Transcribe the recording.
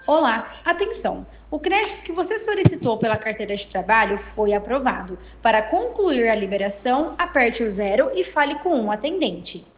Olá, atenção! O crédito que você solicitou pela carteira de trabalho foi aprovado. Para concluir a liberação, aperte o zero e fale com um atendente.